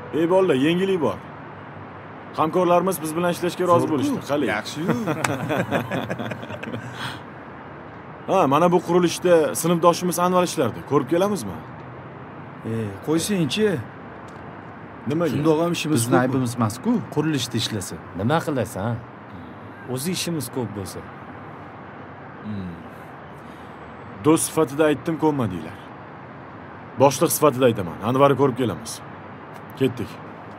Ey bolalar, yengillik bor. Hamkorlarimiz biz bilan ishlashga rozi bo'lishdi. Qali. Yaxshi-yu. Ha, mana bu qurilishda sinfdoshimiz Anvar ishlardi. Ko'rib kelamizmi? Qo'ysang-chi. Nimaga? Shundoq ham ishimiz Bizning aybimiz emas-ku, qurilishda ishlasa. Nima qilasan? O'zi ishimiz ko'p bo'lsa. Do'st sifatida aytdim, ko'nmadinglar. Boshliq sifatida aytaman. Anvarni ko'rib kelamiz. Ketdik.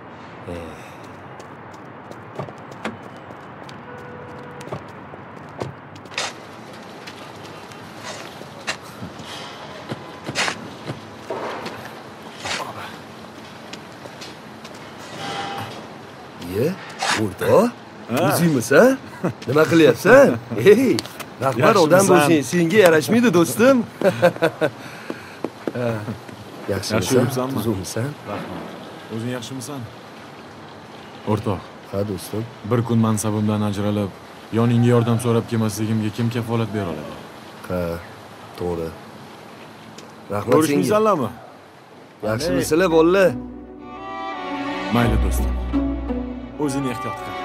O'rtoq, o'zingmisan? Nima qilyapsan? Ey, rahbar odam bo'lsang, senga yarashmaydi do'stim. Yaxshimisan? Tuzukmisan? Rahmat. O'zing yaxshimisan? O'rtoq. Ha, do'stim. Bir kun mansabimdan ajralib, yoningga yordam so'rab kelmasligimga kim kafolat bera oladi? Ha, to'g'ri. Rahmat senga. Ko'rishmaysanlarmi? Yaxshimisizlar, bolalar? Mayli do'stim. O'zini ehtiyot qil.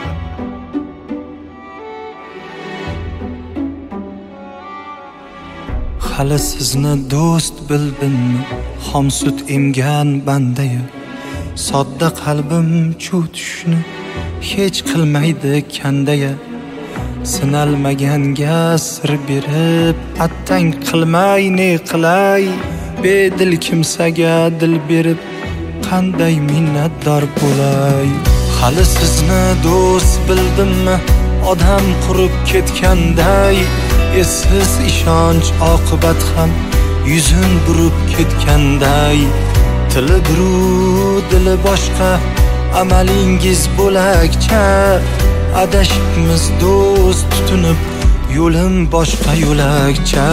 Hali sizni do'st bildimmi? Xom sut emgan bandayu sodda qalbim chuv tushni hech qilmaydi kandaya. Sinalmaganga sir berib attang qilmay ne qilay. Bedil kimsaga dil berib qanday minnatdor bo'lay. Hali sizni do'st bildimmi? Odam qurib ketganday, essiz ishonch oqibat ham yuzin burib ketganday. Tili biru dili boshqa, amalingiz bo'lakcha. Adashibmiz do'st tutunib, yo'lim boshqa yo'lakcha.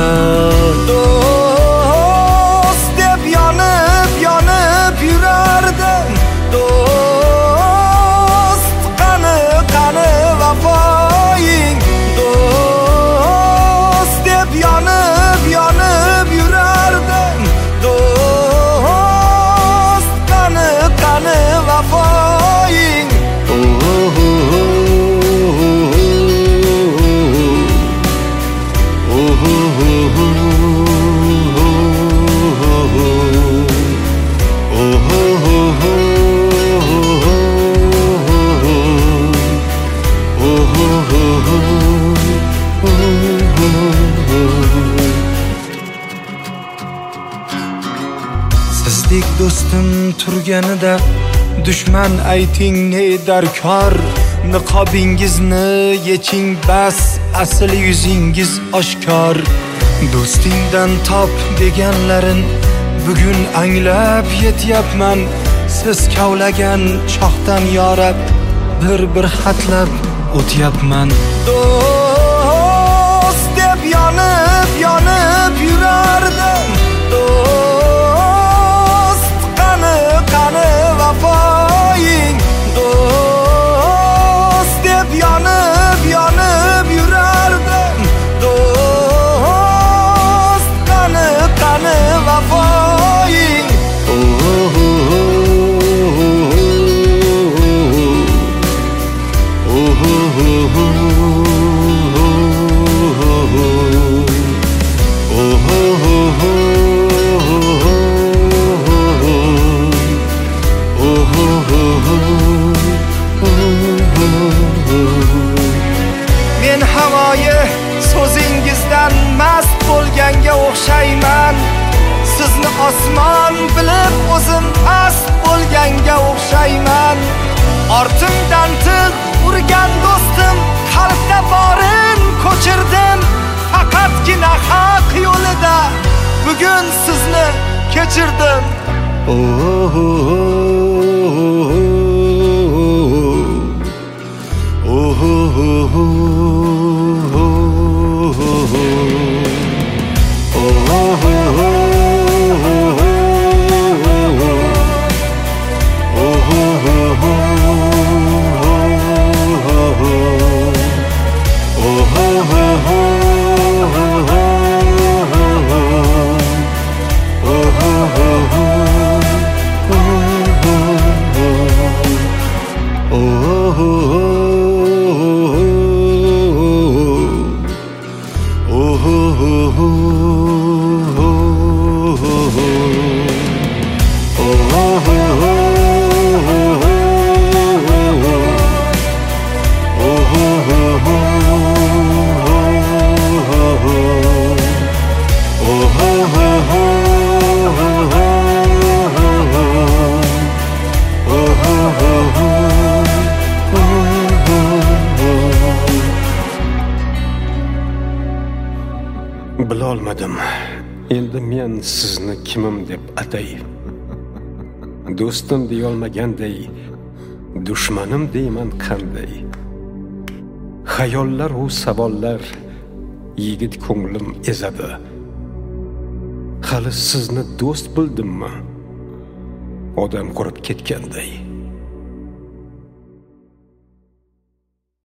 Do'st deb yonib yurardim. Do'st qani vafoying. Do'st deb yonib yurardim. Do'st qani vafoying. Sizdek do'stim turganida dushman ayting ne darkor. Niqobingizni yeching bas, asl yuzingiz oshkor. Do'stingdan top deganlarin bugun anglab yetyapman. Siz kavlagan choqdan yorab bir xatlab o'tyapman. Do'st deb yonib yurardim. Do'st qani vafoying. Do'st deb yonib yurardim. Do'st qani vafoying. Men havoyi so'zingizdan mast bo'lganga o'xshayman. Sizni osmon bilib o'zim past bo'lganga o'xshayman. Ortimdan tig' urgan do'stim xalqqa borin ko'chirdim. Faqatgina haq yo'lida bugun sizni kechirdim. olmadim. Endi men sizni kimim deb atay? Do'stim deyolmaganday, dushmanim deyman qanday? Xayollar u savollar yigit ko'nglim ezadi. Hali sizni do'st bildimmi? Odam qurib ketganday.